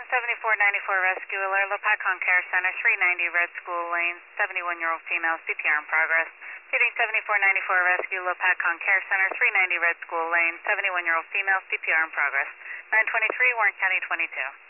7494 Rescue Alert, Lopatcon Care Center, 390 Red School Lane, 71-year-old female, CPR in progress. Repeating 7494 Rescue, Lopatcon Care Center, 390 Red School Lane, 71-year-old female, CPR in progress. 923, Warren County 22.